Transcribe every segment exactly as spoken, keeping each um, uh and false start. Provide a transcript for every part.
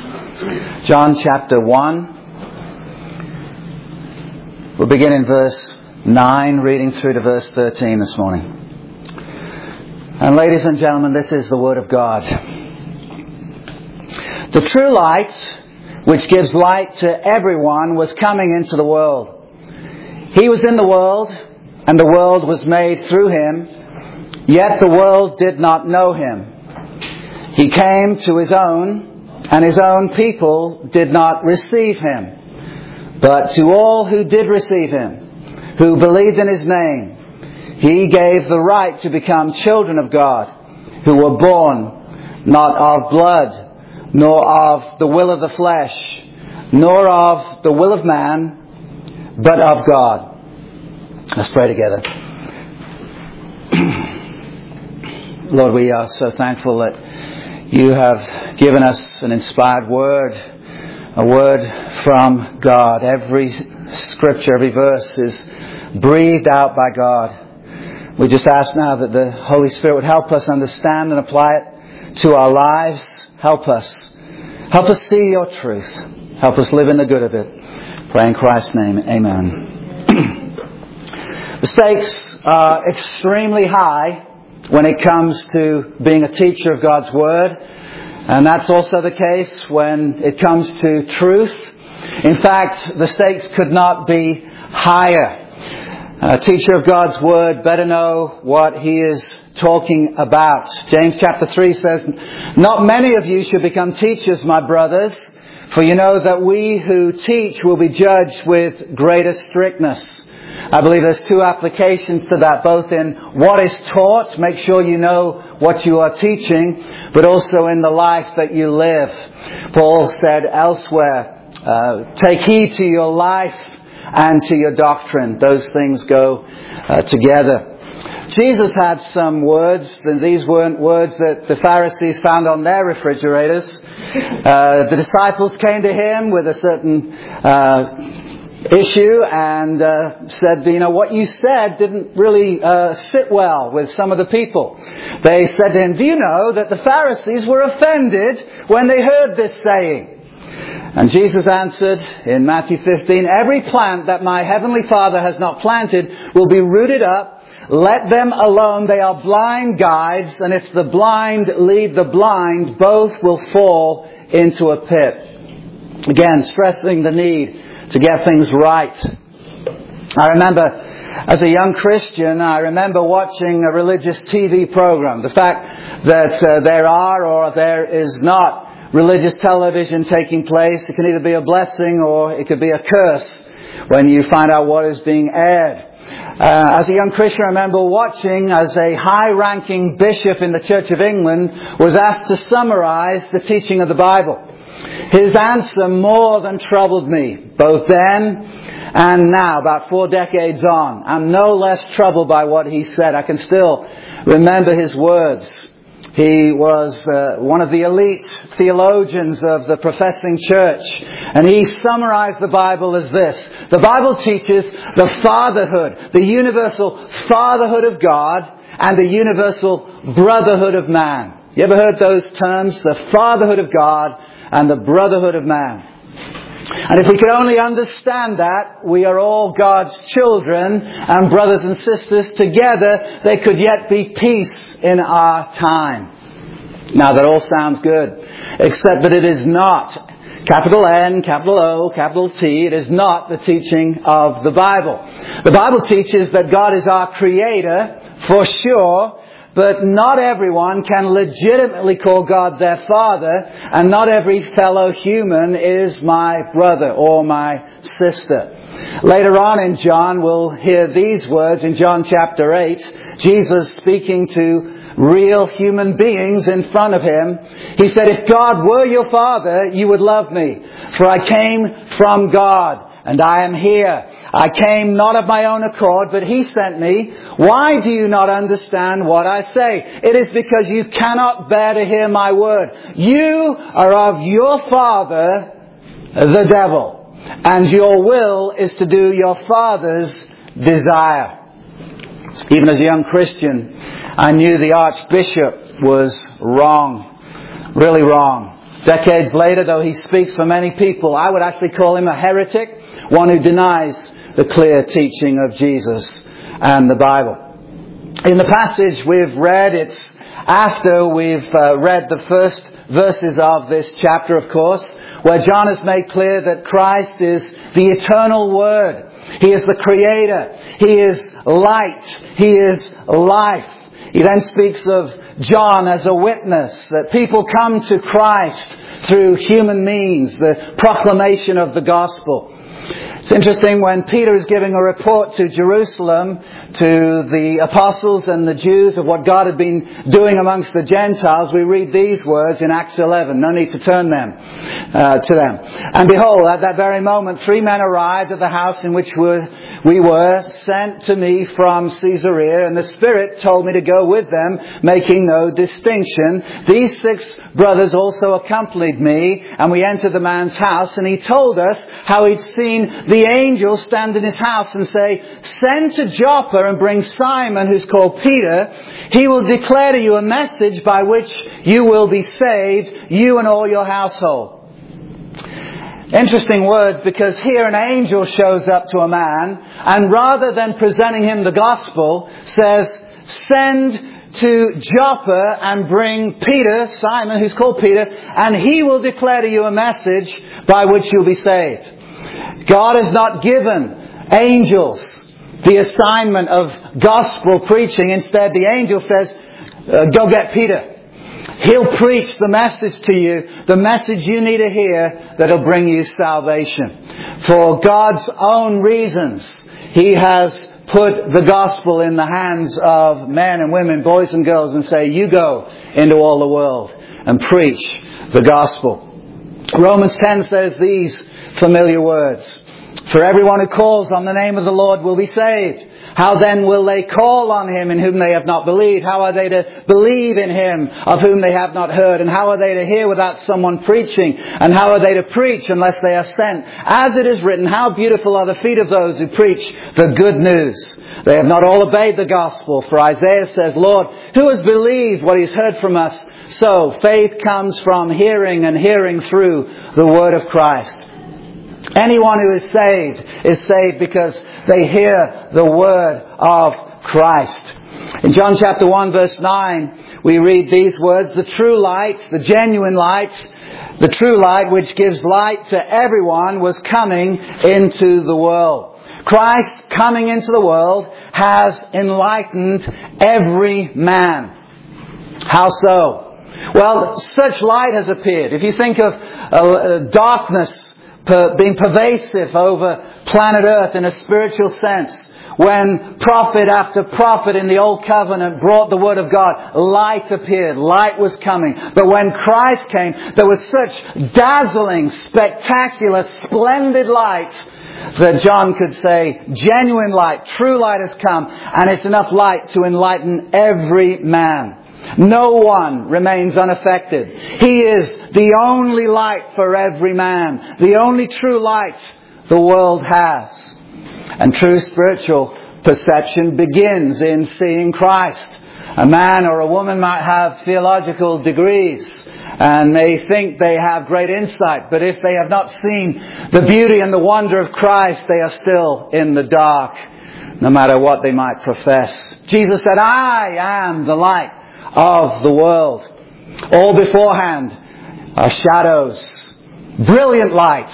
John chapter one. We'll begin in verse nine, reading through to verse thirteen this morning. And ladies and gentlemen, this is the Word of God. The true light, which gives light to everyone, was coming into the world. He was in the world, and the world was made through Him, yet the world did not know Him. He came to His own, and His own people did not receive Him. But to all who did receive Him, who believed in His name, He gave the right to become children of God, who were born not of blood, nor of the will of the flesh, nor of the will of man, but of God. Let's pray together. Lord, we are so thankful that You have given us an inspired word, a word from God. Every scripture, every verse is breathed out by God. We just ask now that the Holy Spirit would help us understand and apply it to our lives. Help us. Help us see Your truth. Help us live in the good of it. Pray in Christ's name. Amen. The stakes are extremely high when it comes to being a teacher of God's Word. And that's also the case when it comes to truth. In fact, the stakes could not be higher. A teacher of God's Word better know what he is talking about. James chapter three says, "Not many of you should become teachers, my brothers, for you know that we who teach will be judged with greater strictness." I believe there's two applications to that, both in what is taught, make sure you know what you are teaching, but also in the life that you live. Paul said elsewhere, uh, take heed to your life and to your doctrine. Those things go uh, together. Jesus had some words, and these weren't words that the Pharisees found on their refrigerators. Uh, the disciples came to Him with a certain uh, issue and uh, said, you know, what you said didn't really uh, sit well with some of the people. They said to Him, do you know that the Pharisees were offended when they heard this saying? And Jesus answered in Matthew fifteen, every plant that my heavenly Father has not planted will be rooted up. Let them alone. They are blind guides. And if the blind lead the blind, both will fall into a pit. Again, stressing the need to get things right. I remember as a young Christian, I remember watching a religious T V program. The fact that uh, there are or there is not religious television taking place, it can either be a blessing or it could be a curse when you find out what is being aired. Uh, as a young Christian, I remember watching as a high-ranking bishop in the Church of England was asked to summarize the teaching of the Bible. His answer more than troubled me, both then and now, about four decades on. I'm no less troubled by what he said. I can still remember his words. He was uh, one of the elite theologians of the professing church. And he summarized the Bible as this. The Bible teaches the fatherhood, the universal fatherhood of God and the universal brotherhood of man. You ever heard those terms? The fatherhood of God and the brotherhood of man. And if we could only understand that, we are all God's children and brothers and sisters together, there could yet be peace in our time. Now that all sounds good, except that it is not, capital N, capital O, capital T, it is not the teaching of the Bible. The Bible teaches that God is our Creator, for sure, but not everyone can legitimately call God their Father, and not every fellow human is my brother or my sister. Later on in John, we'll hear these words in John chapter eight. Jesus speaking to real human beings in front of Him. He said, if God were your Father, you would love me, for I came from God. And I am here. I came not of my own accord, but He sent me. Why do you not understand what I say? It is because you cannot bear to hear my word. You are of your father, the devil, and your will is to do your father's desire. Even as a young Christian, I knew the Archbishop was wrong, really wrong. Decades later, though he speaks for many people, I would actually call him a heretic, one who denies the clear teaching of Jesus and the Bible. In the passage we've read, it's after we've uh, read the first verses of this chapter, of course, where John has made clear that Christ is the eternal Word. He is the Creator. He is light. He is life. He then speaks of John as a witness, that people come to Christ through human means, the proclamation of the gospel. It's interesting when Peter is giving a report to Jerusalem, to the apostles and the Jews of what God had been doing amongst the Gentiles, we read these words in Acts eleven. No need to turn them uh, to them. And behold, at that very moment, three men arrived at the house in which were, we were, sent to me from Caesarea, and the Spirit told me to go with them, making no distinction. These six brothers also accompanied me, and we entered the man's house, and he told us how he'd seen the angel stand in his house and say, "Send to Joppa and bring Simon, who's called Peter. He will declare to you a message by which you will be saved, you and all your household." Interesting words, because here an angel shows up to a man, and rather than presenting him the gospel, says, "Send to Joppa and bring Peter, Simon, who's called Peter, and he will declare to you a message by which you'll be saved." God has not given angels the assignment of gospel preaching. Instead, the angel says, uh, go get Peter. He'll preach the message to you, the message you need to hear that'll bring you salvation. For God's own reasons, He has put the gospel in the hands of men and women, boys and girls, and say, you go into all the world and preach the gospel. Romans ten says these familiar words: "For everyone who calls on the name of the Lord will be saved. How then will they call on Him in whom they have not believed? How are they to believe in Him of whom they have not heard? And how are they to hear without someone preaching? And how are they to preach unless they are sent? As it is written, how beautiful are the feet of those who preach the good news. They have not all obeyed the gospel. For Isaiah says, Lord, who has believed what He's heard from us? So faith comes from hearing, and hearing through the word of Christ." Anyone who is saved is saved because they hear the word of Christ. In John chapter one verse nine, we read these words: "The true light, the genuine light, the true light which gives light to everyone was coming into the world." Christ coming into the world has enlightened every man. How so? Well, such light has appeared. If you think of uh, darkness Per, being pervasive over planet Earth in a spiritual sense, when prophet after prophet in the Old Covenant brought the Word of God, light appeared, light was coming. But when Christ came, there was such dazzling, spectacular, splendid light that John could say, genuine light, true light has come, and it's enough light to enlighten every man. No one remains unaffected. He is the only light for every man. The only true light the world has. And true spiritual perception begins in seeing Christ. A man or a woman might have theological degrees and may think they have great insight, but if they have not seen the beauty and the wonder of Christ, they are still in the dark, no matter what they might profess. Jesus said, "I am the light of the world." All beforehand are shadows. Brilliant light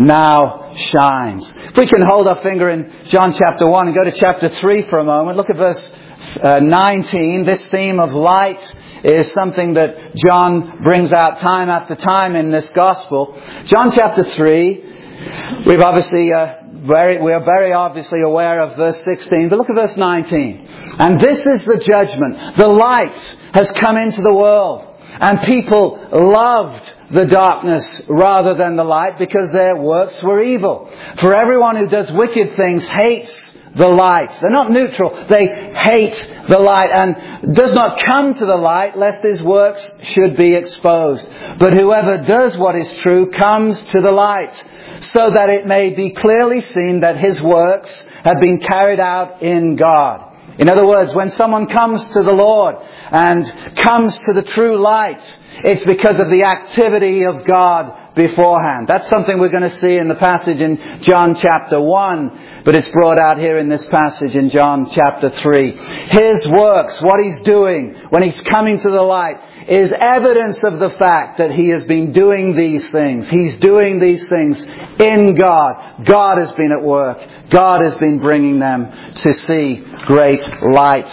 now shines. If we can hold our finger in John chapter one and go to chapter three for a moment. Look at verse uh, nineteen. This theme of light is something that John brings out time after time in this gospel. John chapter three. We've obviously uh, very, we are very obviously aware of verse sixteen, but look at verse nineteen. "And this is the judgment. The light has come into the world, and people loved the darkness rather than the light, because their works were evil. For everyone who does wicked things hates the light." They're not neutral. They hate the light and does not come to the light lest his works should be exposed. But whoever does what is true comes to the light, so that it may be clearly seen that his works have been carried out in God. In other words, when someone comes to the Lord and comes to the true light, it's because of the activity of God beforehand. That's something we're going to see in the passage in John chapter one, but it's brought out here in this passage in John chapter three. His works, what He's doing when He's coming to the light, is evidence of the fact that He has been doing these things. He's doing these things in God. God has been at work. God has been bringing them to see great light.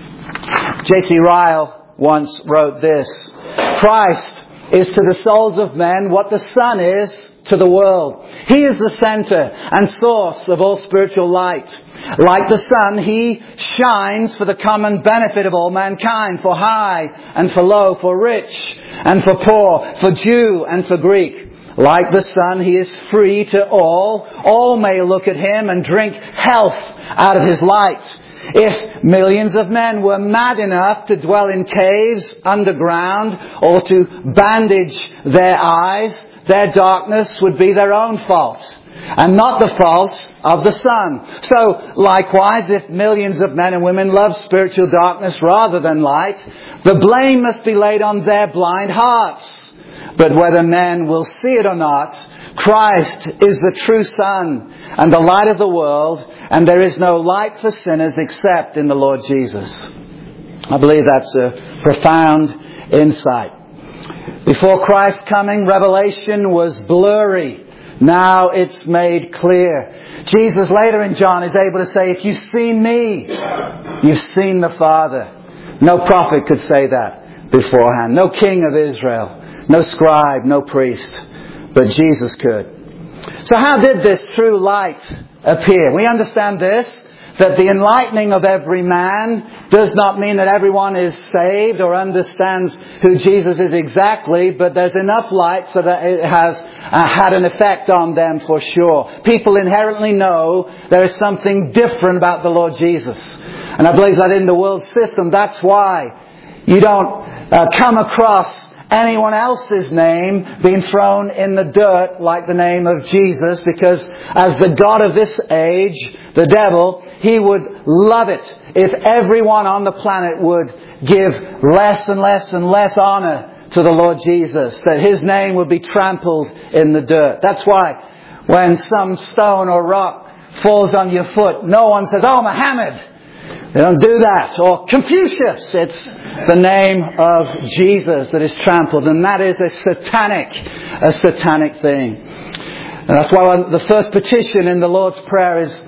J C Ryle once wrote this: Christ is to the souls of men what the sun is to the world. He is the center and source of all spiritual light. Like the sun, He shines for the common benefit of all mankind, for high and for low, for rich and for poor, for Jew and for Greek. Like the sun, He is free to all. All may look at Him and drink health out of His light. If millions of men were mad enough to dwell in caves underground or to bandage their eyes, their darkness would be their own fault and not the fault of the sun. So, likewise, if millions of men and women love spiritual darkness rather than light, the blame must be laid on their blind hearts. But whether men will see it or not, Christ is the true sun and the light of the world, and there is no light for sinners except in the Lord Jesus. I believe that's a profound insight. Before Christ's coming, revelation was blurry. Now it's made clear. Jesus later in John is able to say, if you've seen me, you've seen the Father. No prophet could say that beforehand. No king of Israel, no scribe, no priest. But Jesus could. So how did this true light appear? We understand this, that the enlightening of every man does not mean that everyone is saved or understands who Jesus is exactly, but there's enough light so that it has uh, had an effect on them for sure. People inherently know there is something different about the Lord Jesus. And I believe that in the world system, that's why you don't uh, come across anyone else's name being thrown in the dirt like the name of Jesus, because as the God of this age, the devil, he would love it if everyone on the planet would give less and less and less honor to the Lord Jesus, that His name would be trampled in the dirt. That's why when some stone or rock falls on your foot, no one says, "Oh, Muhammad." They don't do that. Or Confucius. It's the name of Jesus that is trampled. And that is a satanic, a satanic thing. And that's why the first petition in the Lord's Prayer is,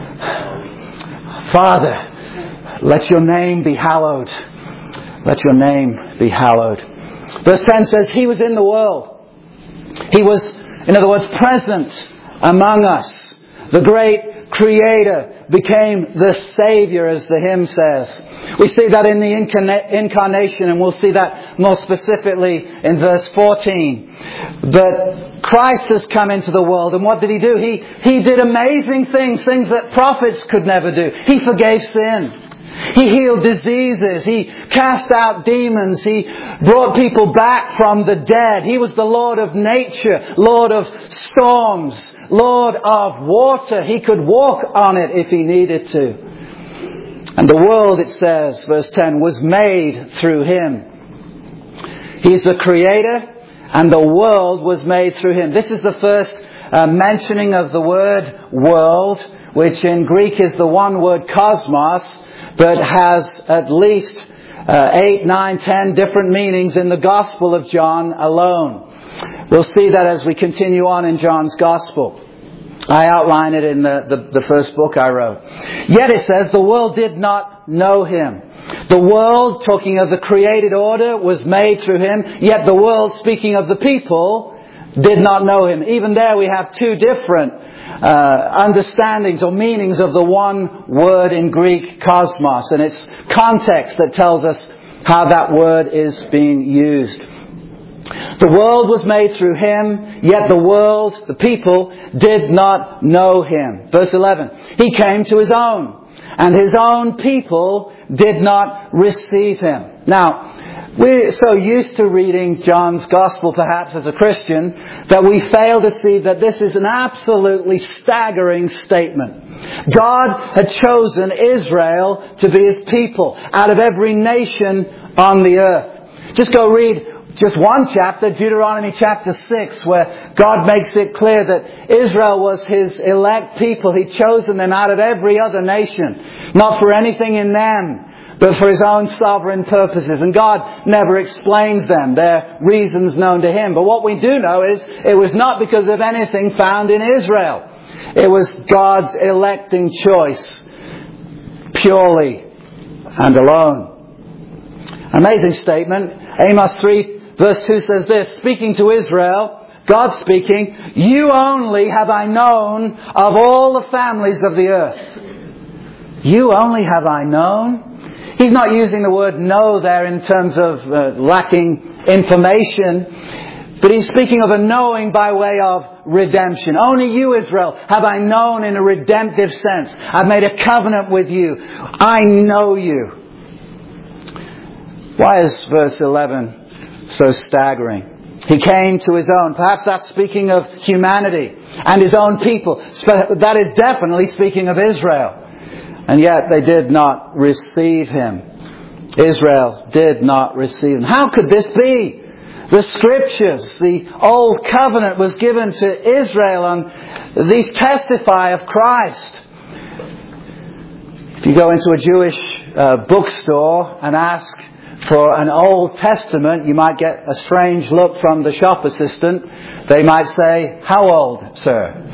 Father, let your name be hallowed. Let your name be hallowed. Verse ten says, He was in the world. He was, in other words, present among us. The great Creator became the Savior, as the hymn says. We see that in the incarna- incarnation, and we'll see that more specifically in verse fourteen. But Christ has come into the world, and what did He do? He, he did amazing things, things that prophets could never do. He forgave sin. He healed diseases. He cast out demons. He brought people back from the dead. He was the Lord of nature, Lord of storms, Lord of water. He could walk on it if He needed to. And the world, it says, verse ten, was made through Him. He's the Creator, and the world was made through Him. This is the first uh, mentioning of the word world, which in Greek is the one word cosmos, but has at least uh, eight, nine, ten different meanings in the Gospel of John alone. We'll see that as we continue on in John's Gospel. I outline it in the, the, the first book I wrote. Yet it says the world did not know Him. The world, talking of the created order, was made through Him. Yet the world, speaking of the people, did not know Him. Even there we have two different uh, understandings or meanings of the one word in Greek, cosmos, and its context that tells us how that word is being used. The world was made through Him, yet the world, the people, did not know Him. Verse eleven, He came to His own, and His own people did not receive Him. Now, We're so used to reading John's Gospel, perhaps as a Christian, that we fail to see that this is an absolutely staggering statement. God had chosen Israel to be His people out of every nation on the earth. Just go read just one chapter, Deuteronomy chapter six, where God makes it clear that Israel was His elect people. He'd chosen them out of every other nation, not for anything in them, but for His own sovereign purposes. And God never explains them. They're reasons known to Him. But what we do know is it was not because of anything found in Israel. It was God's electing choice, purely and alone. Amazing statement. Amos three verse two says this, speaking to Israel, God speaking, "You only have I known of all the families of the earth." You only have I known? He's not using the word know there in terms of uh, lacking information, but he's speaking of a knowing by way of redemption. Only you, Israel, have I known in a redemptive sense. I've made a covenant with you. I know you. Why is verse eleven so staggering? He came to His own. Perhaps that's speaking of humanity and His own people. That is definitely speaking of Israel. And yet they did not receive Him. Israel did not receive Him. How could this be? The Scriptures, the Old Covenant was given to Israel, and these testify of Christ. If you go into a Jewish uh, bookstore and ask for an Old Testament, you might get a strange look from the shop assistant. They might say, "How old, sir?"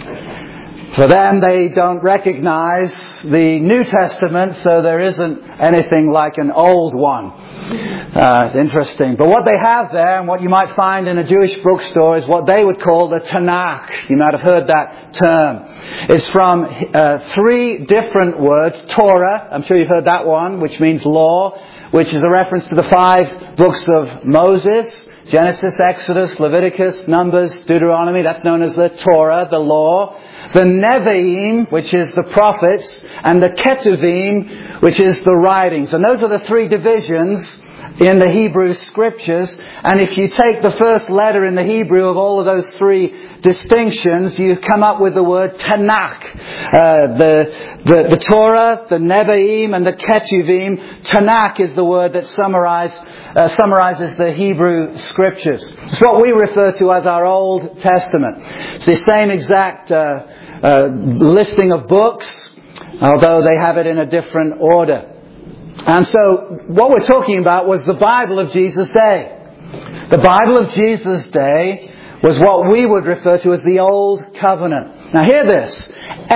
For them, they don't recognize the New Testament, so there isn't anything like an old one. Uh, interesting. But what they have there, and what you might find in a Jewish bookstore, is what they would call the Tanakh. You might have heard that term. It's from uh, three different words. Torah, I'm sure you've heard that one, which means law, which is a reference to the five books of Moses. Genesis, Exodus, Leviticus, Numbers, Deuteronomy. That's known as the Torah, the law. The Nevi'im, which is the prophets, and the Ketuvim, which is the writings. And those are the three divisions in the Hebrew Scriptures. And if you take the first letter in the Hebrew of all of those three distinctions, you come up with the word Tanakh. Uh, the, the, the Torah, the Nevi'im, and the Ketuvim. Tanakh is the word that summarize, uh, summarizes the Hebrew Scriptures. It's what we refer to as our Old Testament. It's the same exact uh, uh, listing of books, although they have it in a different order. And so what we're talking about was the Bible of Jesus' day. The Bible of Jesus' day was what we would refer to as the Old Covenant. Now hear this.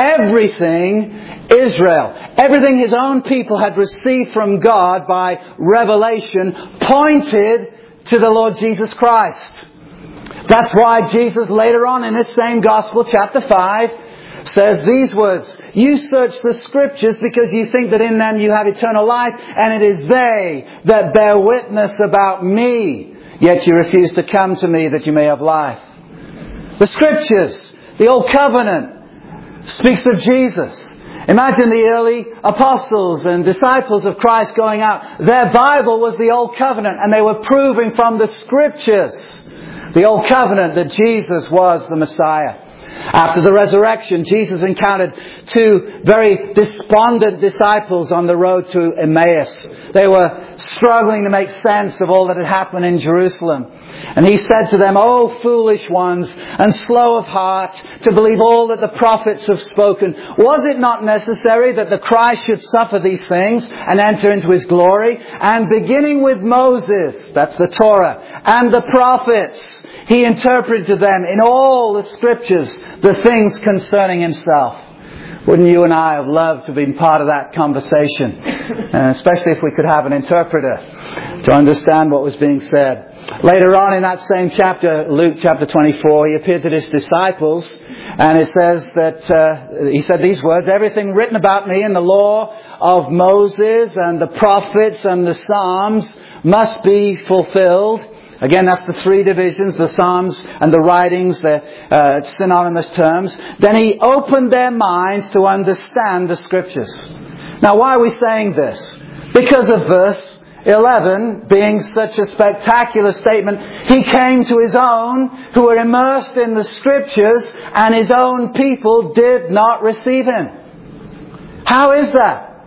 Everything Israel, everything His own people had received from God by revelation pointed to the Lord Jesus Christ. That's why Jesus later on in this same Gospel, chapter five, says these words, "You search the Scriptures because you think that in them you have eternal life, and it is they that bear witness about me. Yet you refuse to come to me that you may have life." The Scriptures, the Old Covenant, speaks of Jesus. Imagine the early apostles and disciples of Christ going out. Their Bible was the Old Covenant, and they were proving from the Scriptures, the Old Covenant, that Jesus was the Messiah. After the resurrection, Jesus encountered two very despondent disciples on the road to Emmaus. They were struggling to make sense of all that had happened in Jerusalem. And He said to them, "O foolish ones, and slow of heart, to believe all that the prophets have spoken. Was it not necessary that the Christ should suffer these things and enter into His glory? And beginning with Moses," that's the Torah, "and the prophets, He interpreted to them in all the Scriptures the things concerning Himself." Wouldn't you and I have loved to have been part of that conversation? And especially if we could have an interpreter to understand what was being said. Later on in that same chapter, Luke chapter twenty-four, He appeared to His disciples, and it says that uh, He said these words, "Everything written about me in the law of Moses and the prophets and the Psalms must be fulfilled." Again, that's the three divisions, the Psalms and the writings, the uh, synonymous terms. Then He opened their minds to understand the Scriptures. Now, why are we saying this? Because of verse eleven being such a spectacular statement, He came to His own who were immersed in the Scriptures, and His own people did not receive Him. How is that?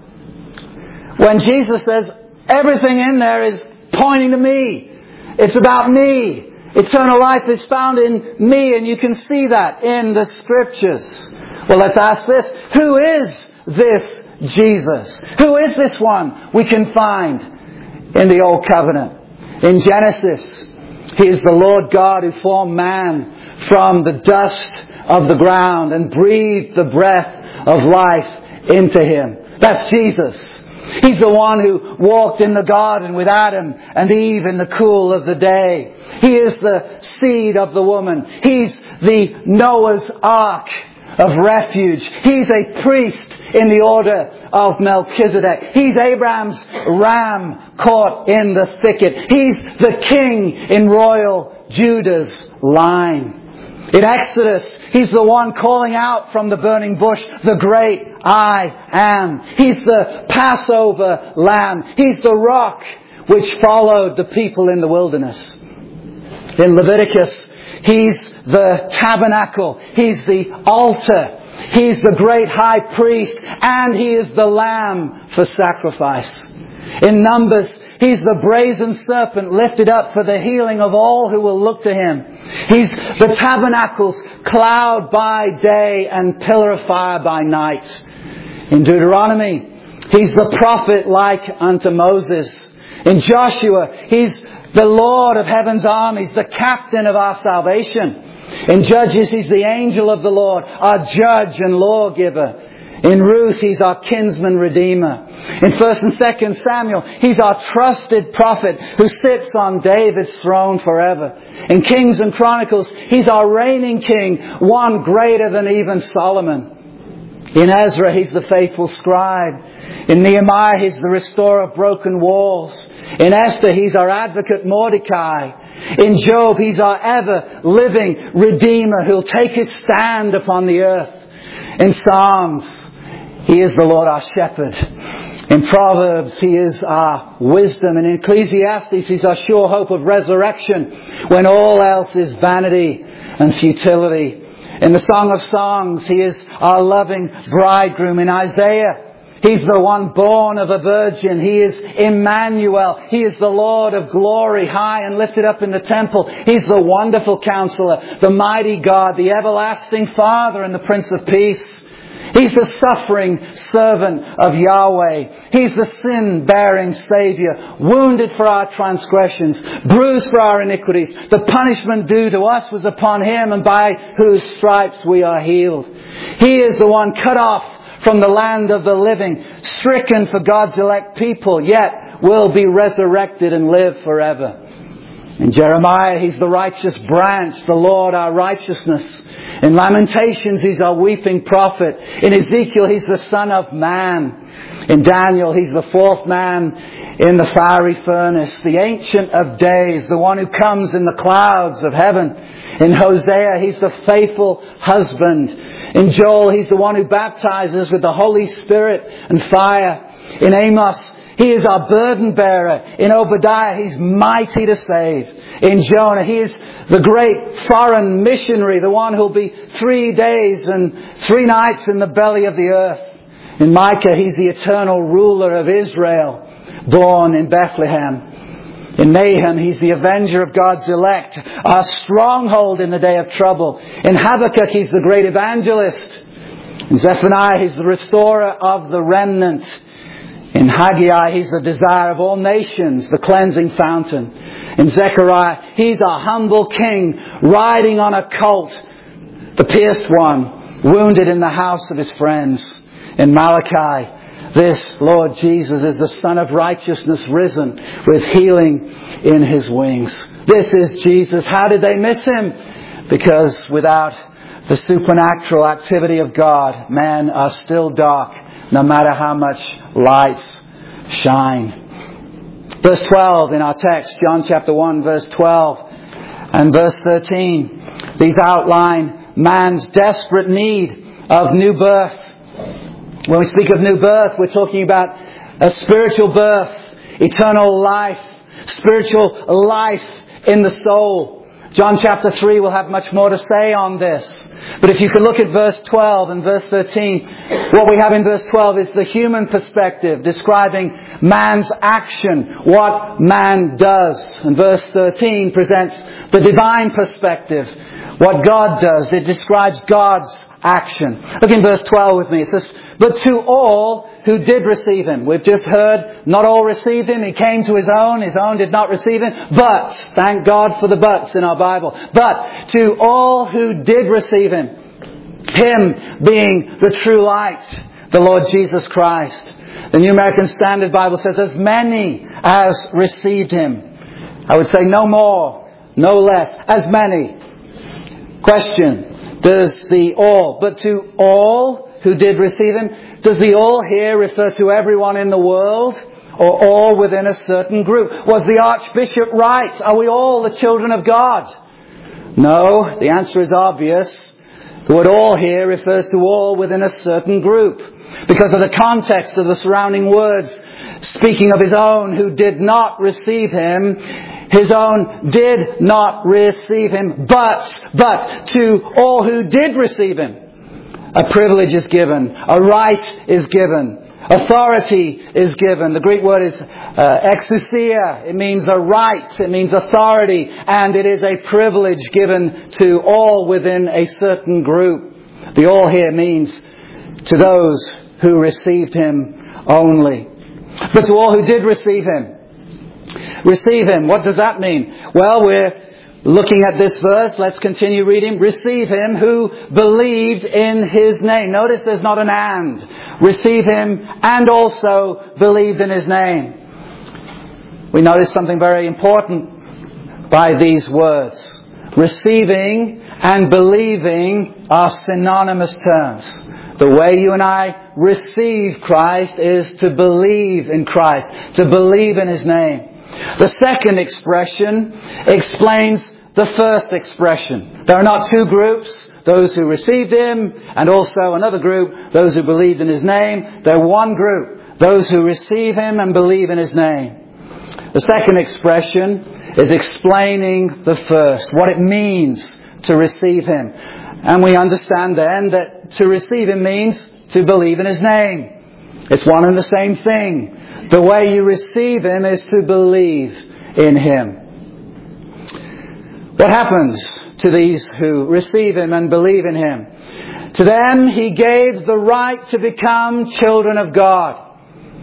When Jesus says, everything in there is pointing to me. It's about me. Eternal life is found in me, and you can see that in the Scriptures. Well, let's ask this. Who is this Jesus? Who is this one we can find in the Old Covenant? In Genesis, He is the Lord God who formed man from the dust of the ground and breathed the breath of life into him. That's Jesus. He's the one who walked in the garden with Adam and Eve in the cool of the day. He is the seed of the woman. He's the Noah's Ark of refuge. He's a priest in the order of Melchizedek. He's Abraham's ram caught in the thicket. He's the king in royal Judah's line. In Exodus, He's the one calling out from the burning bush, the great I am. He's the Passover lamb. He's the rock which followed the people in the wilderness. In Leviticus, He's the tabernacle. He's the altar. He's the great high priest. And He is the lamb for sacrifice. In Numbers, He's the brazen serpent lifted up for the healing of all who will look to Him. He's the tabernacle's cloud by day and pillar of fire by night. In Deuteronomy, He's the prophet like unto Moses. In Joshua, He's the Lord of heaven's armies, the captain of our salvation. In Judges, He's the angel of the Lord, our judge and lawgiver. In Ruth, He's our kinsman redeemer. In First and Second Samuel, He's our trusted prophet who sits on David's throne forever. In Kings and Chronicles, He's our reigning king, one greater than even Solomon. In Ezra, He's the faithful scribe. In Nehemiah, He's the restorer of broken walls. In Esther, He's our advocate Mordecai. In Job, He's our ever living redeemer who'll take His stand upon the earth. In Psalms, He is the Lord our shepherd. In Proverbs, He is our wisdom. And in Ecclesiastes, He's our sure hope of resurrection when all else is vanity and futility. In the Song of Songs, He is our loving bridegroom. In Isaiah, He's the one born of a virgin. He is Emmanuel. He is the Lord of glory, high and lifted up in the temple. He's the wonderful counselor, the mighty God, the everlasting Father, and the Prince of Peace. He's the suffering servant of Yahweh. He's the sin-bearing Savior, wounded for our transgressions, bruised for our iniquities. The punishment due to us was upon Him, and by whose stripes we are healed. He is the one cut off from the land of the living, stricken for God's elect people, yet will be resurrected and live forever. In Jeremiah, He's the righteous branch, the Lord our righteousness. In Lamentations, He's our weeping prophet. In Ezekiel, He's the Son of Man. In Daniel, He's the fourth man in the fiery furnace. The Ancient of Days, the one who comes in the clouds of heaven. In Hosea, He's the faithful husband. In Joel, He's the one who baptizes with the Holy Spirit and fire. In Amos, He is our burden bearer. In Obadiah, He's mighty to save. In Jonah, He is the great foreign missionary, the one who'll be three days and three nights in the belly of the earth. In Micah, He's the eternal ruler of Israel, born in Bethlehem. In Nahum, He's the avenger of God's elect, our stronghold in the day of trouble. In Habakkuk, He's the great evangelist. In Zephaniah, He's the restorer of the remnant. In Haggai, He's the desire of all nations, the cleansing fountain. In Zechariah, He's our humble king, riding on a colt, the pierced one, wounded in the house of His friends. In Malachi, this Lord Jesus is the Son of righteousness risen with healing in His wings. This is Jesus. How did they miss Him? Because without the supernatural activity of God, men are still dark, no matter how much lights shine. Verse twelve in our text, John chapter one, verse twelve and verse thirteen. These outline man's desperate need of new birth. When we speak of new birth, we're talking about a spiritual birth eternal life, spiritual life in the soul. John chapter three will have much more to say on this. But if you could look at verse twelve and verse thirteen, what we have in verse twelve is the human perspective describing man's action, what man does. And verse thirteen presents the divine perspective, what God does. It describes God's action. Look in verse twelve with me. It says, but to all who did receive him. We've just heard, not all received him. He came to his own. His own did not receive him. But, thank God for the buts in our Bible. But to all who did receive him, him being the true light, the Lord Jesus Christ. The New American Standard Bible says, as many as received him. I would say no more, no less. As many. Question, does the all, but to all who did receive him, does the all here refer to everyone in the world or all within a certain group? Was the Archbishop right? Are we all the children of God? No, the answer is obvious. The word all here refers to all within a certain group because of the context of the surrounding words. Speaking of his own who did not receive him, his own did not receive him, but, but to all who did receive him, a privilege is given, a right is given, authority is given. The Greek word is uh, exousia. It means a right, it means authority, and it is a privilege given to all within a certain group. The all here means to those who received him only. But to all who did receive him, receive him, what does that mean? Well, we're looking at this verse, let's continue reading. Receive him who believed in his name. Notice there's not an and. Receive him and also believed in his name. We notice something very important by these words. Receiving and believing are synonymous terms. The way you and I receive Christ is to believe in Christ, to believe in his name. The second expression explains the first expression. There are not two groups, those who received him and also another group, those who believed in his name. They're one group, those who receive him and believe in his name. The second expression is explaining the first, what it means to receive him. And we understand then that to receive him means to believe in his name. It's one and the same thing. The way you receive him is to believe in him. What happens to these who receive him and believe in him? To them he gave the right to become children of God.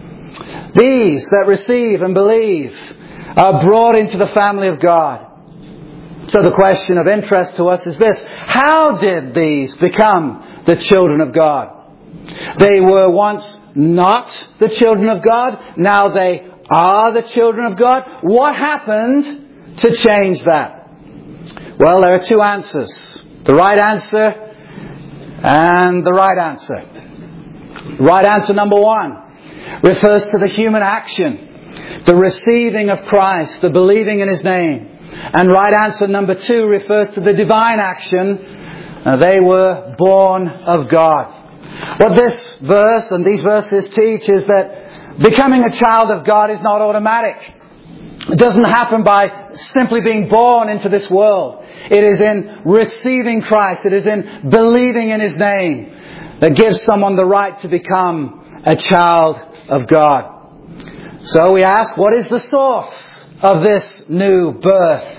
These that receive and believe are brought into the family of God. So the question of interest to us is this: how did these become the children of God? They were once not the children of God. Now they are the children of God. What happened to change that? Well, there are two answers. The right answer and the right answer. Right answer number one refers to the human action, the receiving of Christ, the believing in his name. And right answer number two refers to the divine action. Uh, they were born of God. What this verse and these verses teach is that becoming a child of God is not automatic. It doesn't happen by simply being born into this world. It is in receiving Christ, it is in believing in his name that gives someone the right to become a child of God. So we ask, what is the source of this new birth?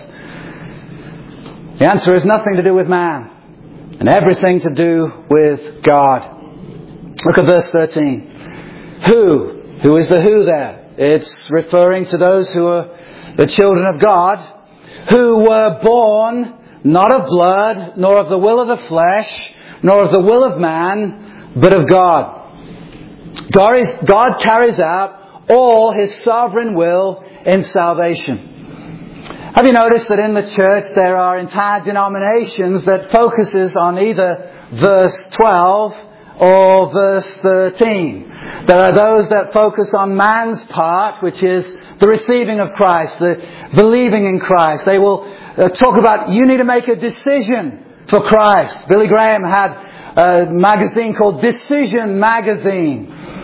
The answer is nothing to do with man and everything to do with God. Look at verse thirteen. Who? Who is the who there? It's referring to those who are the children of God, who were born not of blood, nor of the will of the flesh, nor of the will of man, but of God. God, is, God carries out all his sovereign will in salvation. Have you noticed that in the church there are entire denominations that focuses on either verse twelve or verse thirteen? There are those that focus on man's part, which is the receiving of Christ, the believing in Christ. They will uh, talk about, you need to make a decision for Christ. Billy Graham had a magazine called Decision Magazine.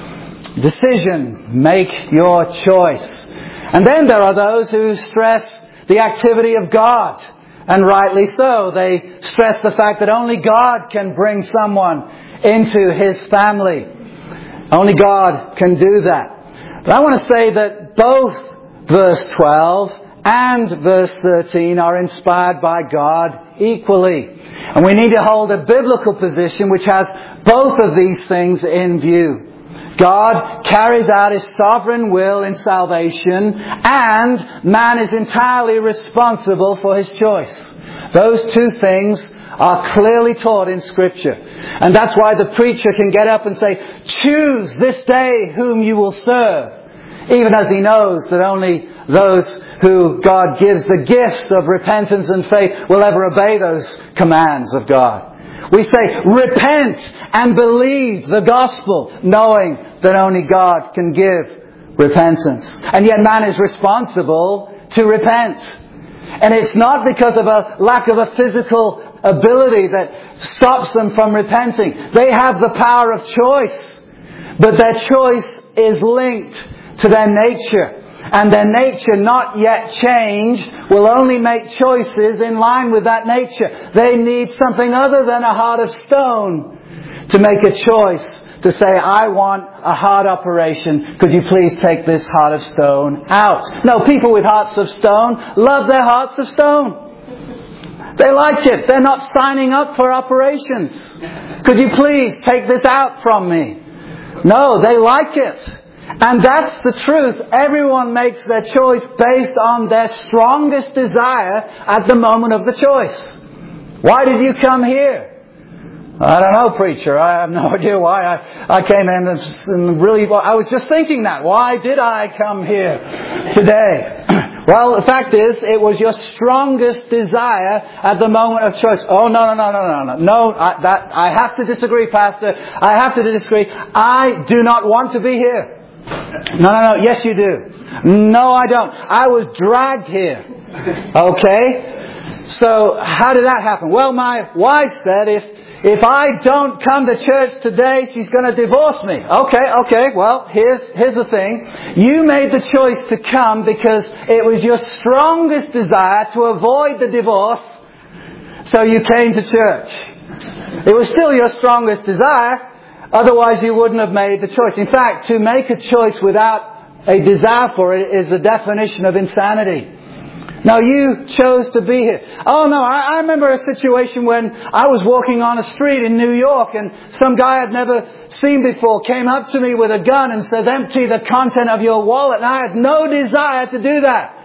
decision. Make your choice. And then there are those who stress the activity of God. And rightly so. They stress the fact that only God can bring someone into His family. Only God can do that. But I want to say that both verse twelve and verse thirteen are inspired by God equally. And we need to hold a biblical position which has both of these things in view. God carries out His sovereign will in salvation, and man is entirely responsible for his choice. Those two things are clearly taught in Scripture. And that's why the preacher can get up and say, choose this day whom you will serve, even as he knows that only those who God gives the gifts of repentance and faith will ever obey those commands of God. We say, repent and believe the gospel, knowing that only God can give repentance. And yet man is responsible to repent. And it's not because of a lack of a physical ability that stops them from repenting. They have the power of choice, but their choice is linked to their nature. And their nature, not yet changed, will only make choices in line with that nature. They need something other than a heart of stone to make a choice, to say, I want a heart operation. Could you please take this heart of stone out? No, people with hearts of stone love their hearts of stone. They like it. They're not signing up for operations. Could you please take this out from me? No, they like it. And that's the truth. Everyone makes their choice based on their strongest desire at the moment of the choice. Why did you come here? I don't know, preacher. I have no idea why I, I came in and, and really, I was just thinking that. Why did I come here today? Well, the fact is, it was your strongest desire at the moment of choice. Oh, no, no, no, no, no, no. No, I, that, I have to disagree, Pastor. I have to disagree. I do not want to be here. No, no, no. Yes, you do. No, I don't. I was dragged here. Okay? So, how did that happen? Well, my wife said if if I don't come to church today, she's going to divorce me. Okay, okay. Well, here's here's the thing. You made the choice to come because it was your strongest desire to avoid the divorce, so you came to church. It was still your strongest desire. Otherwise, you wouldn't have made the choice. In fact, to make a choice without a desire for it is the definition of insanity. Now, you chose to be here. Oh, no, I, I remember a situation when I was walking on a street in New York and some guy I'd never seen before came up to me with a gun and said, empty the content of your wallet. And I had no desire to do that.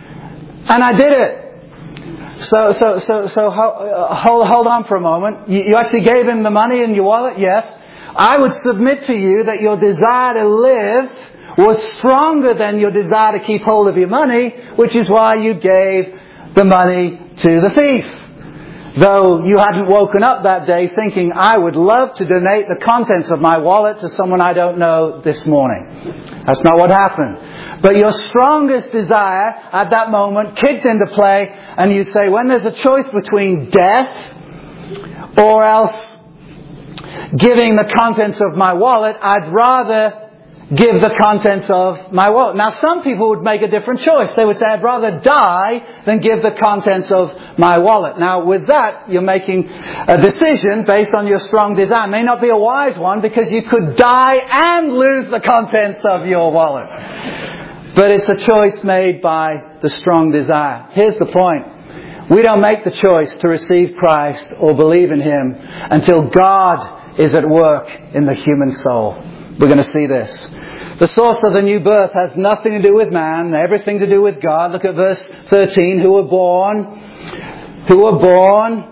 And I did it. So, so, so, so hold, hold on for a moment. You, you actually gave him the money in your wallet? Yes. I would submit to you that your desire to live was stronger than your desire to keep hold of your money, which is why you gave the money to the thief. Though you hadn't woken up that day thinking, I would love to donate the contents of my wallet to someone I don't know this morning. That's not what happened. But your strongest desire at that moment kicked into play, and you say, when there's a choice between death or else giving the contents of my wallet, I'd rather give the contents of my wallet. Now, some people would make a different choice. They would say, I'd rather die than give the contents of my wallet. Now, with that, you're making a decision based on your strong desire. It may not be a wise one because you could die and lose the contents of your wallet. But it's a choice made by the strong desire. Here's the point. We don't make the choice to receive Christ or believe in Him until God is at work in the human soul. We're going to see this. The source of the new birth has nothing to do with man, everything to do with God. Look at verse thirteen. Who were born, who were born,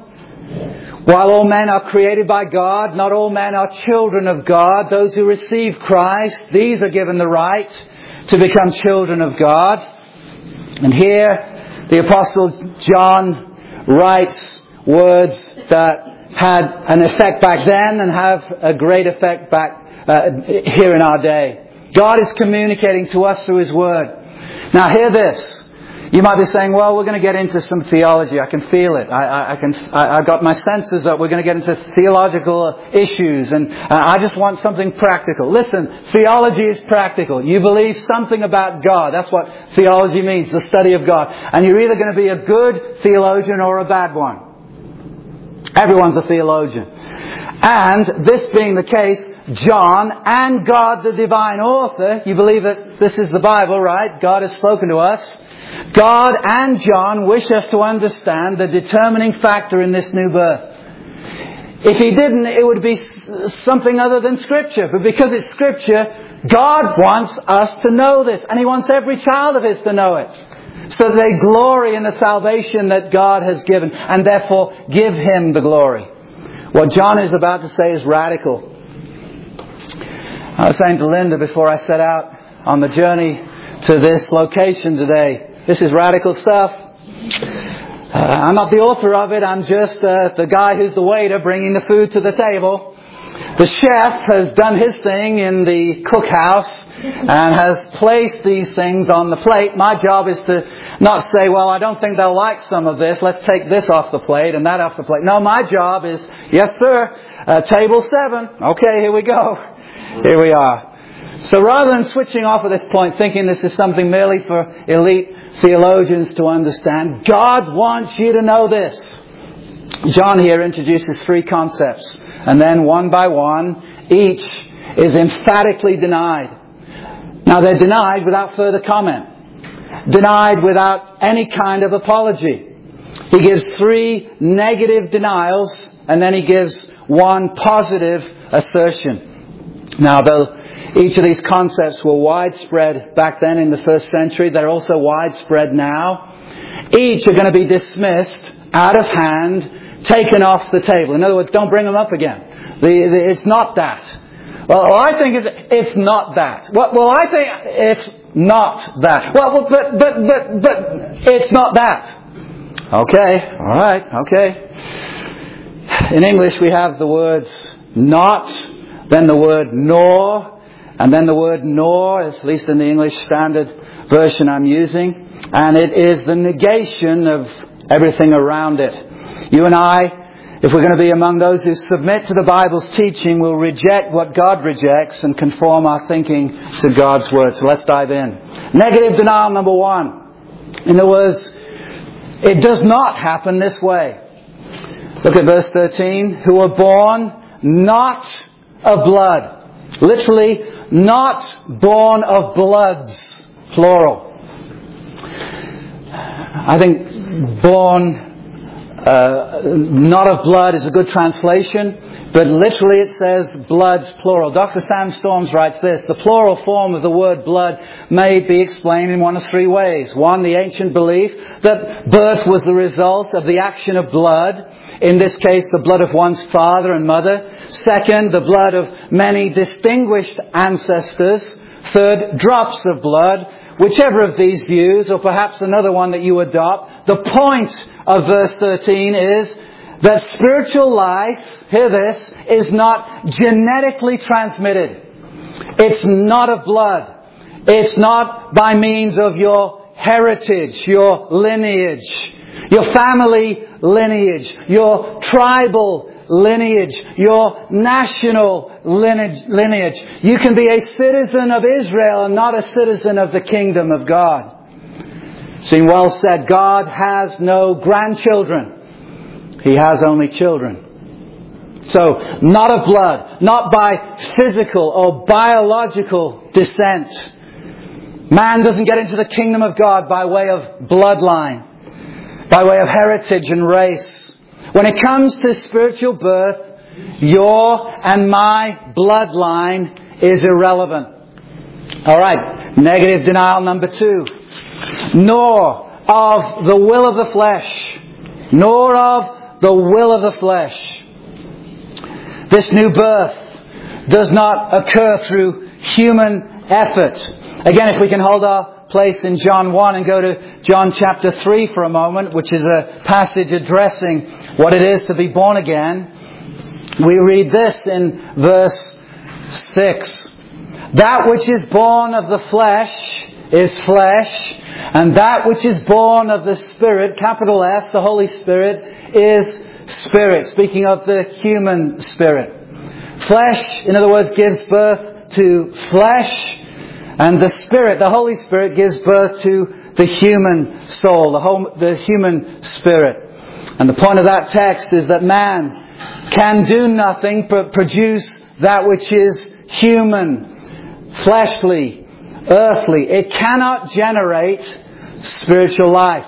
while all men are created by God, not all men are children of God. Those who receive Christ, these are given the right to become children of God. And here, the Apostle John writes words that had an effect back then and have a great effect back uh, here in our day. God is communicating to us through His Word. Now hear this. You might be saying, well, we're going to get into some theology. I can feel it. I, I, I can, I, I got my senses up. We're going to get into theological issues, and uh, I just want something practical. Listen, theology is practical. You believe something about God. That's what theology means, the study of God. And you're either going to be a good theologian or a bad one. Everyone's a theologian. And this being the case, John and God, the divine author, you believe that this is the Bible, right? God has spoken to us. God and John wish us to understand the determining factor in this new birth. If he didn't, it would be something other than Scripture. But because it's Scripture, God wants us to know this. And He wants every child of His to know it. So that they glory in the salvation that God has given. And therefore give Him the glory. What John is about to say is radical. I was saying to Linda before I set out on the journey to this location today, this is radical stuff. Uh, I'm not the author of it. I'm just uh, the guy who's the waiter bringing the food to the table. The chef has done his thing in the cookhouse and has placed these things on the plate. My job is to not say, well, I don't think they'll like some of this. Let's take this off the plate and that off the plate. No, my job is, yes, sir, uh, table seven. Okay, here we go. Here we are. So rather than switching off at this point, thinking this is something merely for elite theologians to understand, God wants you to know this. John here introduces three concepts. And then one by one, each is emphatically denied. Now they're denied without further comment. Denied without any kind of apology. He gives three negative denials and then he gives one positive assertion. Now though each of these concepts were widespread back then in the first century, they're also widespread now. Each are going to be dismissed, out of hand, taken off the table. In other words, don't bring them up again. The, the, it's not that. Well, well, I think it's, it's not that. Well, well, I think it's not that. Well, but, but, but, but, it's not that. Okay, alright, okay. In English we have the words not, then the word nor, and then the word nor, at least in the English Standard Version I'm using. And it is the negation of everything around it. You and I, if we're going to be among those who submit to the Bible's teaching, will reject what God rejects and conform our thinking to God's Word. So let's dive in. Negative denial number one. In other words, it does not happen this way. Look at verse thirteen. Who were born not of blood. Literally, not born of bloods, plural. I think born uh, not of blood is a good translation, but literally it says bloods, plural. Doctor Sam Storms writes this: the plural form of the word blood may be explained in one of three ways. One, the ancient belief that birth was the result of the action of blood. In this case, the blood of one's father and mother. Second, the blood of many distinguished ancestors. Third, drops of blood. Whichever of these views, or perhaps another one that you adopt, the point of verse thirteen is that spiritual life, hear this, is not genetically transmitted. It's not of blood. It's not by means of your heritage, your lineage, your family lineage, your tribal lineage, your national lineage, lineage. You can be a citizen of Israel and not a citizen of the kingdom of God. It's been well said, God has no grandchildren. He has only children. So, not of blood, not by physical or biological descent. Man doesn't get into the kingdom of God by way of bloodline, by way of heritage and race. When it comes to spiritual birth, your and my bloodline is irrelevant. Alright, negative denial number two. Nor of the will of the flesh. Nor of the will of the flesh. This new birth does not occur through human effort. Again, if we can hold our place in John one and go to John chapter three for a moment, which is a passage addressing what it is to be born again. We read this in verse six. That which is born of the flesh is flesh, and that which is born of the Spirit, capital S, the Holy Spirit, is spirit. Speaking of the human spirit. Flesh, in other words, gives birth to flesh, and the Spirit, the Holy Spirit, gives birth to the human soul, the, whole, the human spirit. And the point of that text is that man can do nothing but produce that which is human, fleshly, earthly. It cannot generate spiritual life.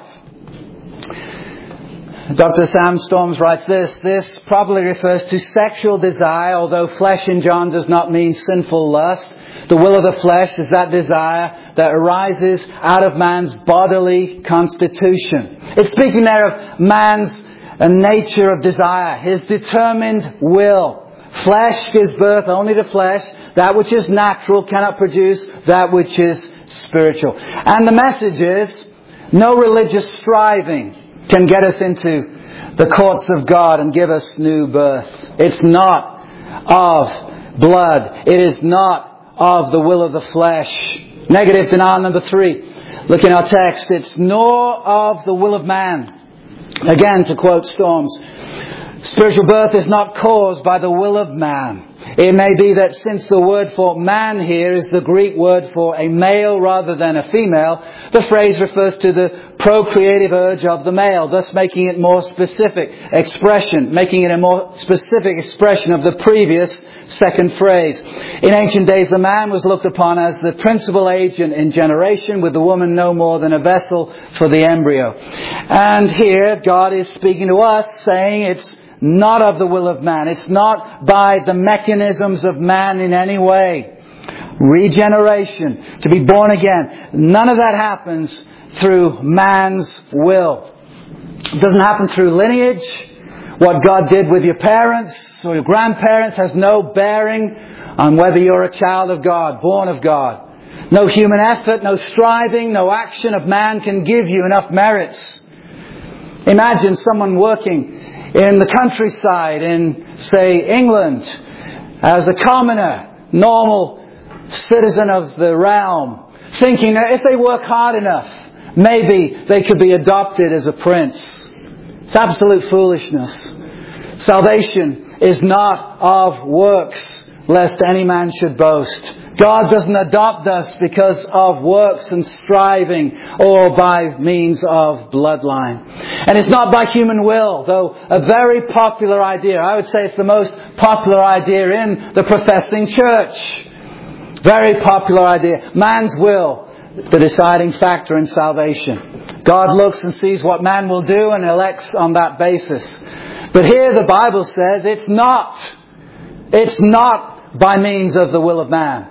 Doctor Sam Storms writes this, this probably refers to sexual desire, although flesh in John does not mean sinful lust. The will of the flesh is that desire that arises out of man's bodily constitution. It's speaking there of man's nature of desire, his determined will. Flesh gives birth only to flesh. That which is natural cannot produce that which is spiritual. And the message is, no religious striving can get us into the courts of God and give us new birth. It's not of blood. It is not of the will of the flesh. Negative denial number three. Look in our text. It's nor of the will of man. Again, to quote Storms, spiritual birth is not caused by the will of man. It may be that since the word for man here is the Greek word for a male rather than a female, the phrase refers to the procreative urge of the male, thus making it more specific expression, making it a more specific expression of the previous second phrase. In ancient days, the man was looked upon as the principal agent in generation, with the woman no more than a vessel for the embryo. And here, God is speaking to us, saying it's not of the will of man. It's not by the mechanisms of man in any way. Regeneration, to be born again, none of that happens through man's will. It doesn't happen through lineage. What God did with your parents or your grandparents has no bearing on whether you're a child of God, born of God. No human effort, no striving, no action of man can give you enough merits. Imagine someone working in the countryside in, say, England, as a commoner, normal citizen of the realm, thinking that if they work hard enough, maybe they could be adopted as a prince. It's absolute foolishness. Salvation is not of works, lest any man should boast. God doesn't adopt us because of works and striving or by means of bloodline. And it's not by human will, though a very popular idea. I would say it's the most popular idea in the professing church. Very popular idea. Man's will, the deciding factor in salvation. God looks and sees what man will do and elects on that basis. But here the Bible says it's not. It's not by means of the will of man.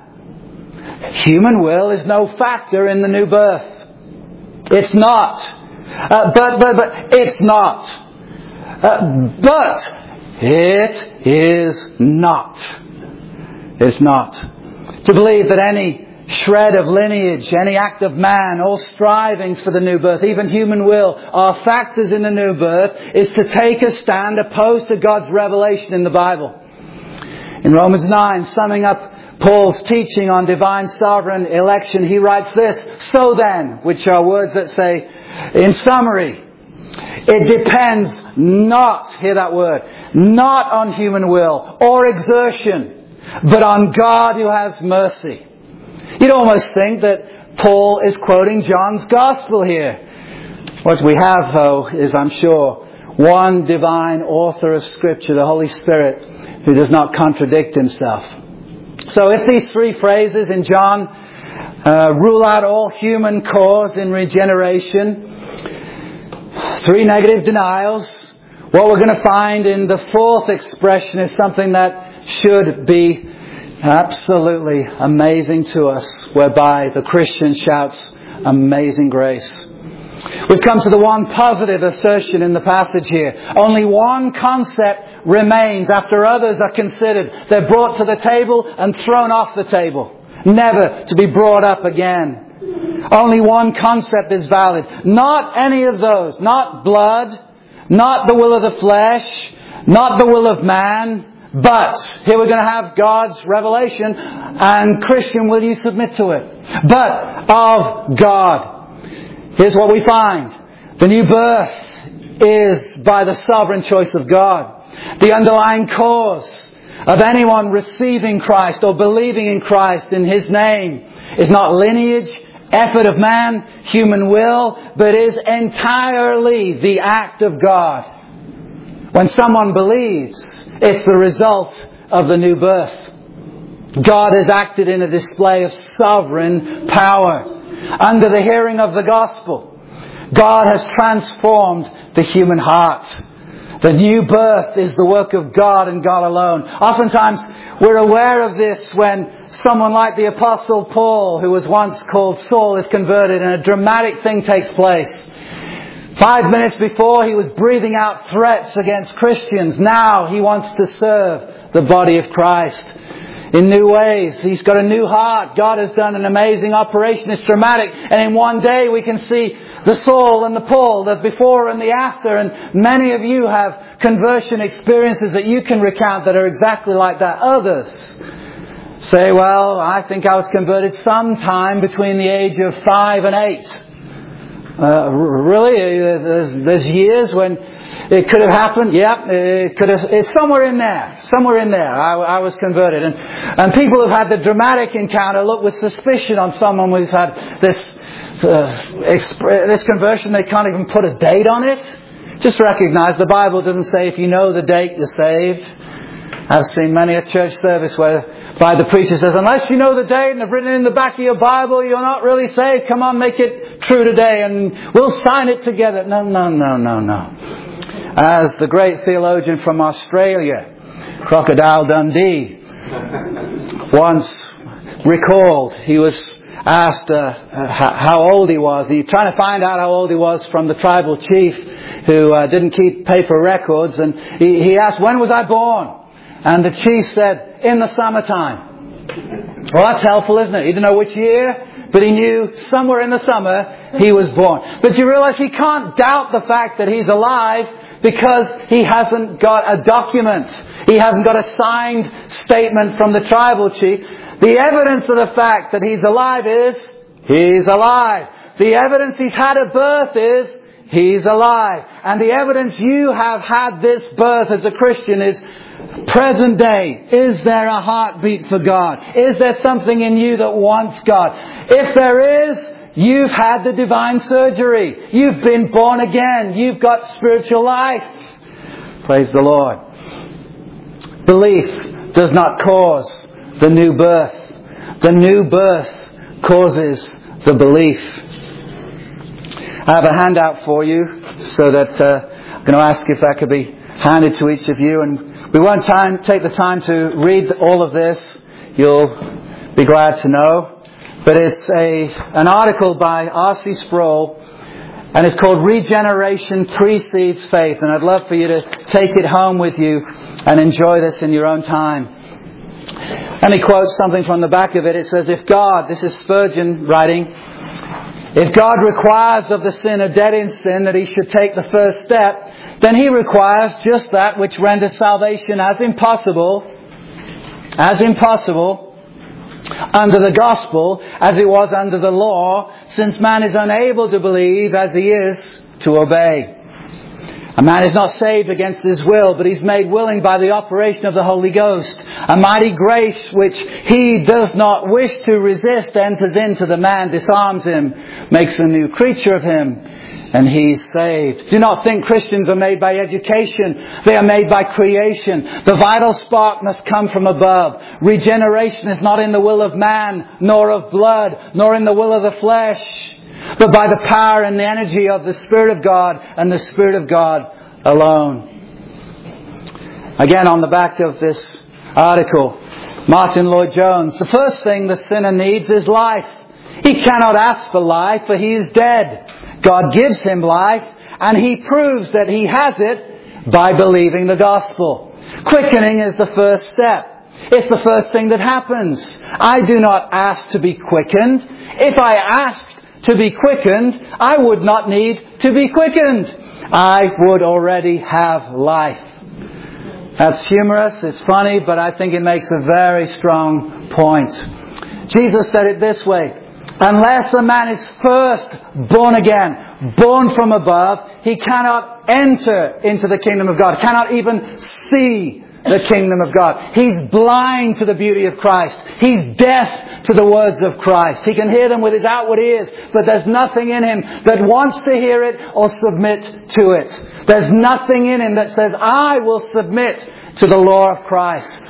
Human will is no factor in the new birth. It's not. Uh, but, but, but, it's not. Uh, but, it is not. It's not. To believe that any shred of lineage, any act of man, all strivings for the new birth, even human will, are factors in the new birth, is to take a stand opposed to God's revelation in the Bible. In Romans nine, summing up Paul's teaching on divine sovereign election, he writes this, so then, which are words that say, in summary, it depends not, hear that word, not on human will or exertion, but on God who has mercy. You'd almost think that Paul is quoting John's Gospel here. What we have, though, is, I'm sure, one divine author of Scripture, the Holy Spirit, who does not contradict himself. So if these three phrases in John uh, rule out all human cause in regeneration, three negative denials, what we're going to find in the fourth expression is something that should be absolutely amazing to us, whereby the Christian shouts, amazing grace. We've come to the one positive assertion in the passage here. Only one concept remains after others are considered. They're brought to the table and thrown off the table, never to be brought up again. Only one concept is valid. Not any of those. Not blood, not the will of the flesh, not the will of man, But here we're going to have God's revelation, and Christian, will you submit to it? But of God. Here's what we find. The new birth is by the sovereign choice of God. The underlying cause of anyone receiving Christ or believing in Christ in His name is not lineage, effort of man, human will, but is entirely the act of God. When someone believes, it's the result of the new birth. God has acted in a display of sovereign power. Under the hearing of the gospel, God has transformed the human heart. The new birth is the work of God and God alone. Oftentimes we're aware of this when someone like the Apostle Paul, who was once called Saul, is converted and a dramatic thing takes place. Five minutes before he was breathing out threats against Christians. Now he wants to serve the body of Christ in new ways. He's got a new heart. God has done an amazing operation. It's dramatic. And in one day we can see the Saul and the Paul, the before and the after. And many of you have conversion experiences that you can recount that are exactly like that. Others say, well, I think I was converted sometime between the age of five and eight. Uh, really? There's, there's years when it could have happened. Yeah, it could have. It's somewhere in there. Somewhere in there. I, I was converted, and and people have had the dramatic encounter look with suspicion on someone who's had this uh, exp- this conversion. They can't even put a date on it. Just recognize the Bible doesn't say if you know the date you're saved. I've seen many a church service where by the preacher says, unless you know the date and have written it in the back of your Bible, you're not really saved. Come on, make it true today and we'll sign it together. No, no, no, no, no. As the great theologian from Australia, Crocodile Dundee, once recalled, he was asked uh, how old he was. He was trying to find out how old he was from the tribal chief who uh, didn't keep paper records. And he, he asked, when was I born? And the chief said, in the summertime. Well, that's helpful, isn't it? He didn't know which year, but he knew somewhere in the summer he was born. But you realize he can't doubt the fact that he's alive because he hasn't got a document. He hasn't got a signed statement from the tribal chief. The evidence of the fact that he's alive is, he's alive. The evidence he's had a birth is, he's alive. And the evidence you have had this birth as a Christian is, present day, is there a heartbeat for God? Is there something in you that wants God? If there is, you've had the divine surgery. You've been born again. You've got spiritual life. Praise the Lord. Belief does not cause the new birth. The new birth causes the belief. I have a handout for you so that uh, I'm going to ask if that could be handed to each of you, and we won't time, take the time to read all of this. You'll be glad to know. But it's a an article by R C Sproul, and it's called Regeneration Precedes Faith. And I'd love for you to take it home with you and enjoy this in your own time. Let me quote something from the back of it. It says, if God, this is Spurgeon writing, if God requires of the sinner dead in sin that he should take the first step, then he requires just that which renders salvation as impossible, as impossible under the gospel as it was under the law, since man is unable to believe as he is to obey. A man is not saved against his will, but he's made willing by the operation of the Holy Ghost. A mighty grace which he does not wish to resist enters into the man, disarms him, makes a new creature of him, and he's saved. Do not think Christians are made by education. They are made by creation. The vital spark must come from above. Regeneration is not in the will of man, nor of blood, nor in the will of the flesh, but by the power and the energy of the Spirit of God and the Spirit of God alone. Again, on the back of this article, Martin Lloyd-Jones, the first thing the sinner needs is life. He cannot ask for life, for he is dead. God gives him life, and he proves that he has it by believing the gospel. Quickening is the first step. It's the first thing that happens. I do not ask to be quickened. If I asked to be quickened, I would not need to be quickened. I would already have life. That's humorous, it's funny, but I think it makes a very strong point. Jesus said it this way: unless a man is first born again, born from above, he cannot enter into the kingdom of God, cannot even see the kingdom of God. He's blind to the beauty of Christ. He's deaf to the words of Christ. He can hear them with his outward ears, but there's nothing in him that wants to hear it or submit to it. There's nothing in him that says, I will submit to the law of Christ.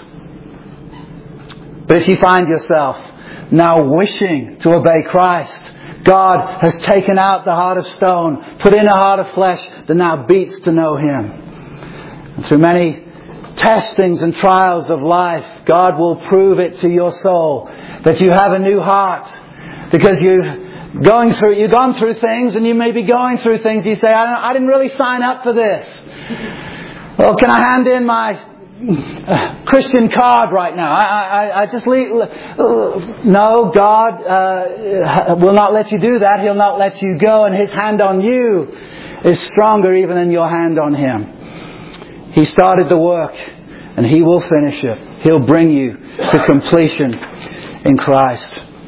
But if you find yourself now wishing to obey Christ, God has taken out the heart of stone, put in a heart of flesh that now beats to know Him. And through many testings and trials of life, God will prove it to your soul that you have a new heart, because you've going through you've gone through things, and you may be going through things. You say, I, don't, I didn't really sign up for this. Well, can I hand in my uh, Christian card right now? I, I, I just leave. Uh, no, God uh, will not let you do that. He'll not let you go, and His hand on you is stronger even than your hand on Him. He started the work, and He will finish it. He'll bring you to completion in Christ.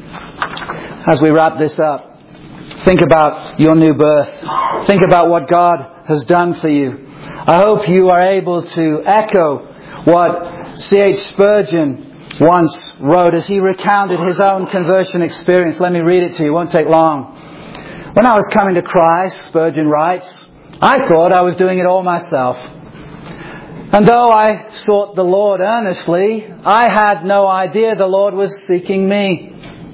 As we wrap this up, think about your new birth. Think about what God has done for you. I hope you are able to echo what C H Spurgeon once wrote as he recounted his own conversion experience. Let me read it to you. It won't take long. When I was coming to Christ, Spurgeon writes, I thought I was doing it all myself. And though I sought the Lord earnestly, I had no idea the Lord was seeking me.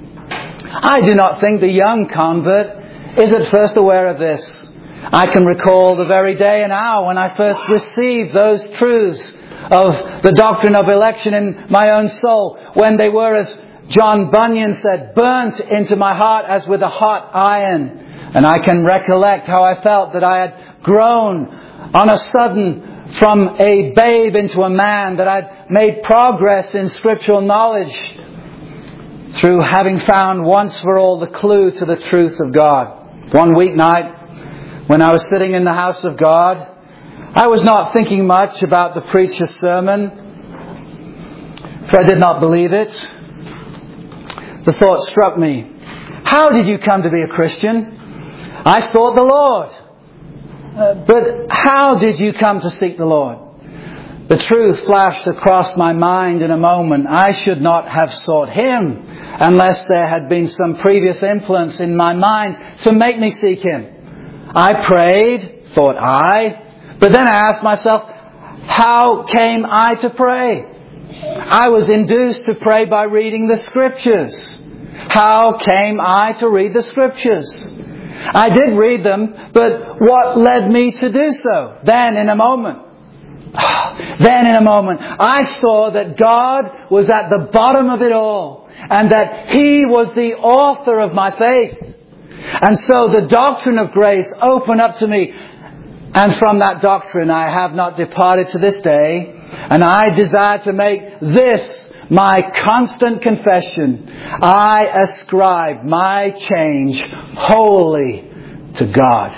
I do not think the young convert is at first aware of this. I can recall the very day and hour when I first received those truths of the doctrine of election in my own soul, when they were, as John Bunyan said, burnt into my heart as with a hot iron. And I can recollect how I felt that I had grown on a sudden from a babe into a man, that I'd made progress in scriptural knowledge through having found once for all the clue to the truth of God. One weeknight, when I was sitting in the house of God, I was not thinking much about the preacher's sermon, for I did not believe it. The thought struck me, how did you come to be a Christian? I sought the Lord. Uh, but how did you come to seek the Lord? The truth flashed across my mind in a moment. I should not have sought Him unless there had been some previous influence in my mind to make me seek Him. I prayed, thought I, but then I asked myself, how came I to pray? I was induced to pray by reading the Scriptures. How came I to read the Scriptures? I did read them, but what led me to do so? Then in a moment, then in a moment, I saw that God was at the bottom of it all, and that He was the author of my faith. And so the doctrine of grace opened up to me, and from that doctrine I have not departed to this day, and I desire to make this my constant confession. I ascribe my change wholly to God.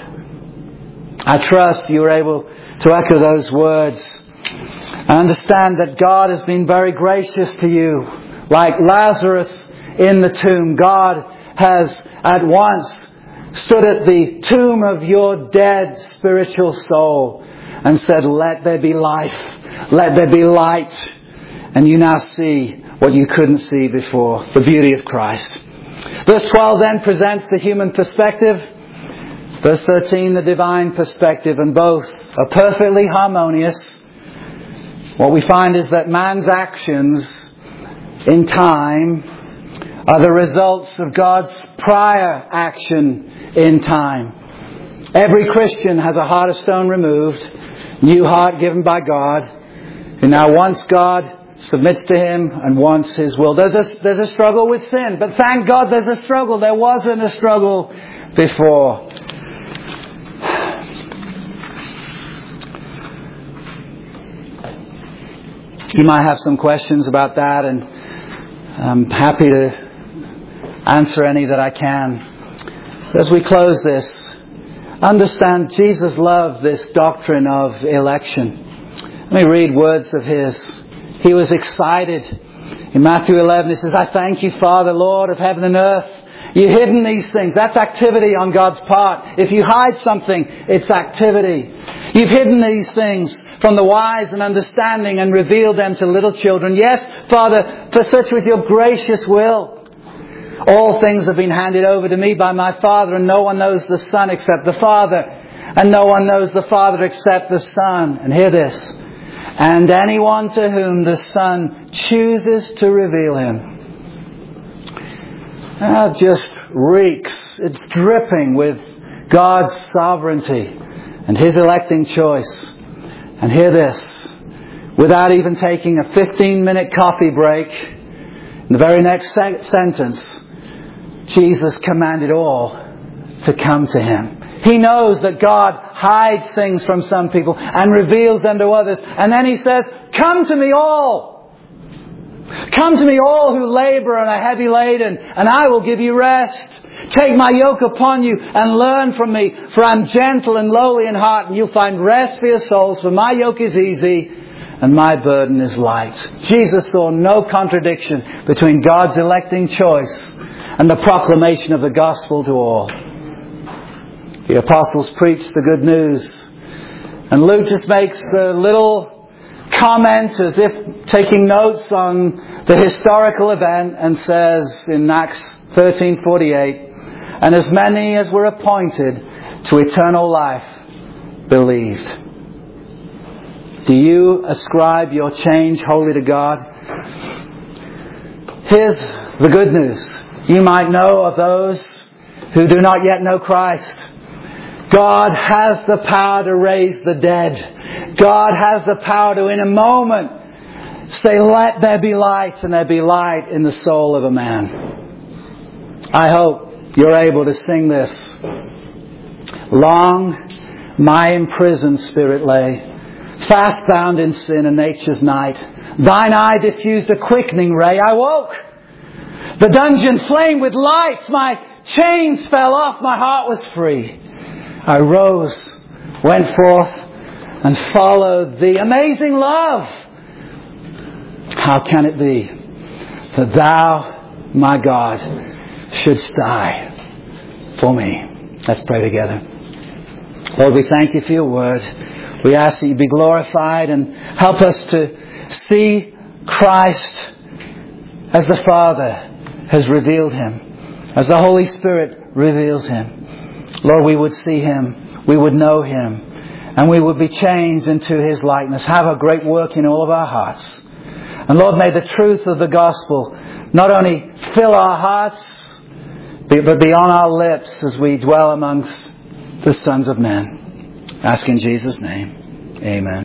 I trust you are able to echo those words. I understand that God has been very gracious to you. Like Lazarus in the tomb, God has at once stood at the tomb of your dead spiritual soul and said, let there be life, let there be light. And you now see what you couldn't see before, the beauty of Christ. Verse twelve then presents the human perspective. Verse thirteen, the divine perspective, and both are perfectly harmonious. What we find is that man's actions in time are the results of God's prior action in time. Every Christian has a heart of stone removed, new heart given by God, who now wants God, submits to Him, and wants His will. There's a, there's a struggle with sin, but thank God there's a struggle. There wasn't a struggle before. You might have some questions about that, and I'm happy to answer any that I can. As we close this, understand Jesus loved this doctrine of election. Let me read words of His. He was excited. In Matthew eleven, He says, I thank you, Father, Lord of heaven and earth. You've hidden these things. That's activity on God's part. If you hide something, it's activity. You've hidden these things from the wise and understanding and revealed them to little children. Yes, Father, for such was your gracious will. All things have been handed over to me by my Father, and no one knows the Son except the Father, and no one knows the Father except the Son. And hear this. And anyone to whom the Son chooses to reveal Him. That just reeks. It's dripping with God's sovereignty and His electing choice. And hear this. Without even taking a fifteen minute coffee break, in the very next se- sentence, Jesus commanded all to come to Him. He knows that God hides things from some people and reveals them to others. And then He says, come to me all. Come to me all who labor and are heavy laden, and I will give you rest. Take my yoke upon you and learn from me, for I'm gentle and lowly in heart, and you'll find rest for your souls, for my yoke is easy and my burden is light. Jesus saw no contradiction between God's electing choice and the proclamation of the gospel to all. The apostles preached the good news, and Luke just makes a little comment as if taking notes on the historical event, and says in Acts thirteen forty-eight, and as many as were appointed to eternal life believed. Do you ascribe your change wholly to God? Here's the good news. You might know of those who do not yet know Christ. God has the power to raise the dead. God has the power to, in a moment, say, let there be light, and there be light in the soul of a man. I hope you're able to sing this. Long my imprisoned spirit lay, fast bound in sin and nature's night. Thine eye diffused a quickening ray. I woke. The dungeon flamed with light. My chains fell off. My heart was free. I rose, went forth, and followed Thee. Amazing love! How can it be that Thou, my God, shouldst die for me? Let's pray together. Lord, we thank You for Your word. We ask that You be glorified and help us to see Christ as the Father has revealed Him, as the Holy Spirit reveals Him. Lord, we would see Him, we would know Him, and we would be changed into His likeness. Have a great work in all of our hearts. And Lord, may the truth of the gospel not only fill our hearts, but be on our lips as we dwell amongst the sons of men. Ask in Jesus' name. Amen.